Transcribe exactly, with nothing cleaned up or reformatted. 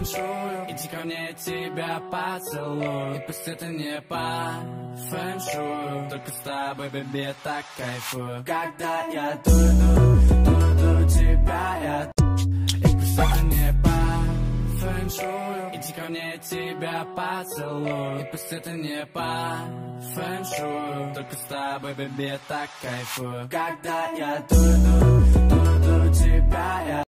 фэншую. Иди ко мне, я тебя поцелую. И пусть это не по фэншую, только с тобой, бебе, так кайфую. Когда я дую, дую, дую, дую тебя, я и пусть это не по фэншую. Иди ко мне, я тебя поцелую. И пусть это не по фэншую, только с тобой, бебе, так кайфую. Когда я дую, дую, дую, дую тебя, я